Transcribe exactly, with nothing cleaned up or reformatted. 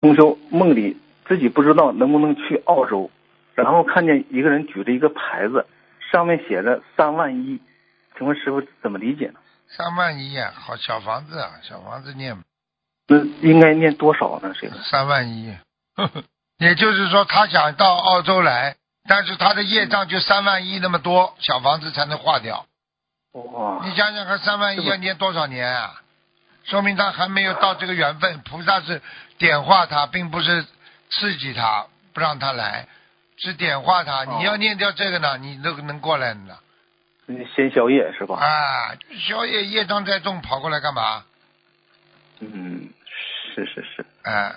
通宵梦里自己不知道能不能去澳洲，然后看见一个人举着一个牌子，上面写着三万一，请问师傅怎么理解呢？ 三万一啊，好小房子啊，小房子念。 那应该念多少呢？这个三万一，呵呵，也就是说他想到澳洲来，但是他的业障就三万一那么多，小房子才能化掉。 哇， 你想想看，三万一要念多少年啊？说明他还没有到这个缘分。菩萨是点化他，并不是刺激他不让他来，是点化他。你要念掉这个呢，你都能过来呢。 先宵夜是吧？ 啊，宵夜业障再重，跑过来干嘛？ 嗯，是是是。 啊。